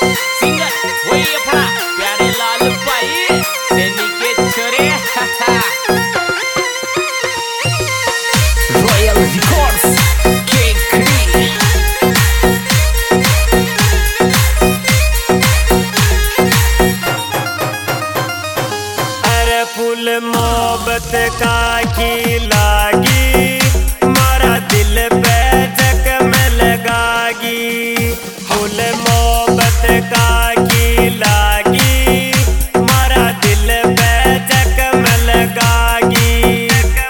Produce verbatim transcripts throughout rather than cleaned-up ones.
Singer वही अपना प्यारे लाल भाई सैनी के छोरे रॉयल रिकॉर्ड्स केकड़ी। अरे फूल मोहब्बत का की लागी मारा दिल पे जख्म लगागी। फूल मोहब्बत का की लागी मारा दिल पे जख्म लगागी।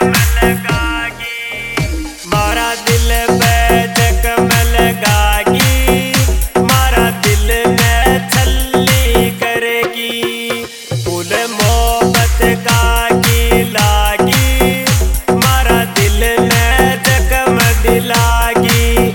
मारा दिल पे जख्म लगागी मारा दिल में छल्ली करेगी। फूल मोहब्बत का की लागी मारा दिल में जख्म दिलागी।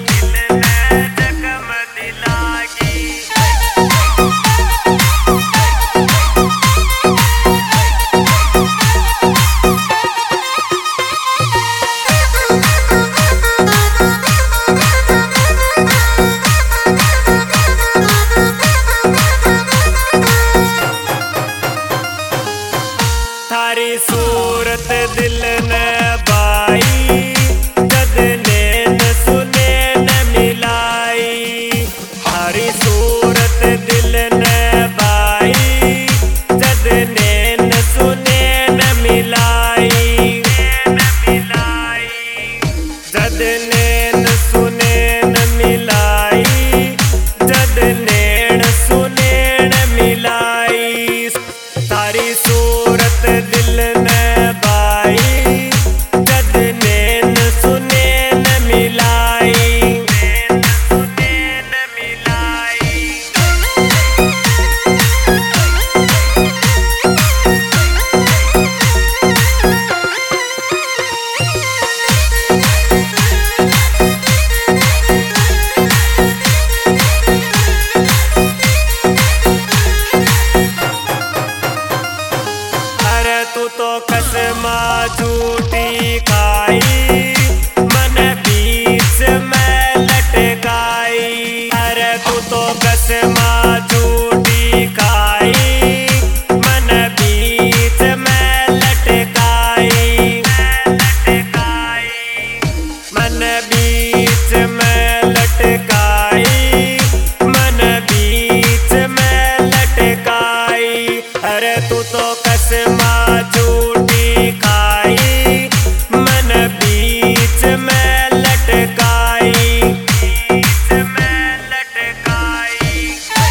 थारी सूरत दिल ने बाई जद नैन सुने न मिलाई। थारी सूरत दिल ने बाई जद नैन सुने न मिलाई। जद नैन सुने न मिलाई जद नैन सुने न मिलाई। तारी सूरत दिल ने बाई जद नैन सुने न मिलाई। अरे तू तो कसमा झूठी खाई मन बीच में लटकाई। अरे तू तो कसमा झूठी खाई मन बीच में लटकाई। मन बीच में लटकाई मन बीच में लटकाई। अरे तू तो कसमा झूठी खाई मन बीच में लटकाई। बीच में लटकाई।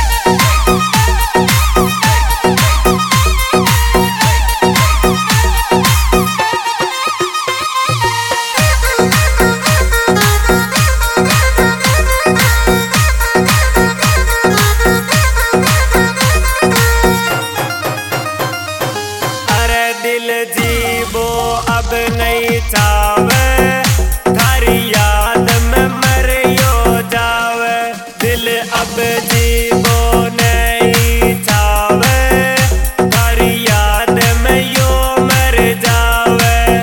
अरे दिल जीवो अब नहीं चावे थारी याद में मरियो जावे। दिल अब जीवो नहीं चावे थारी याद में यो मर जावे।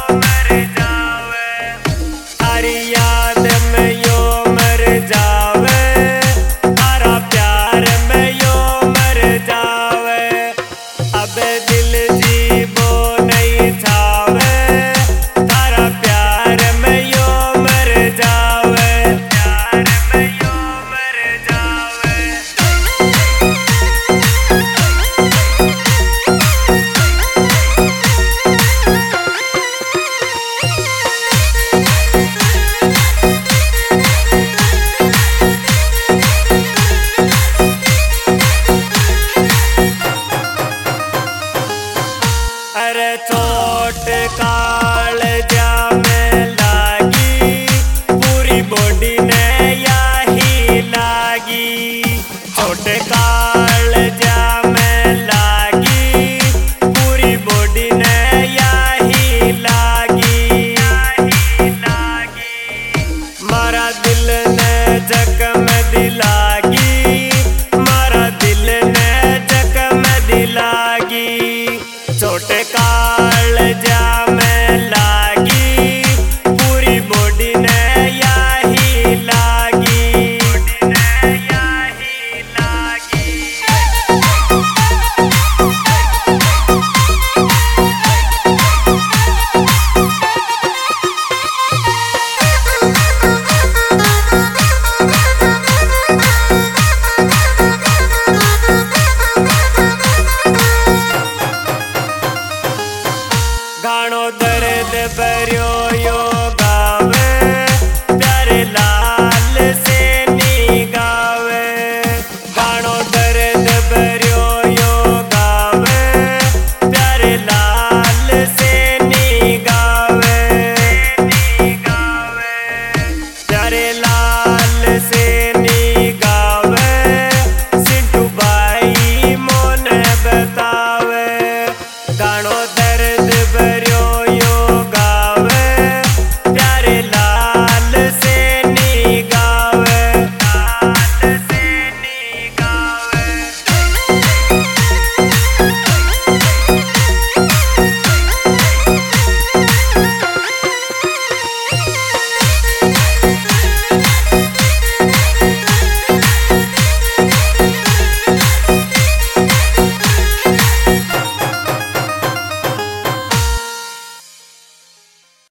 थारी याद में यो मर जावे थारा प्यार में यो मर जावे। अब दिल जीवो नहीं चावे थारा प्यार में यो मर जावे। प्यार में यो मर जावे। अरे चोट काल जा में लागी पूरी बॉडी ने यही लागी। चोट काल जा में लागी पूरी बॉडी ने यही लागी। मारा दिल ने जख्म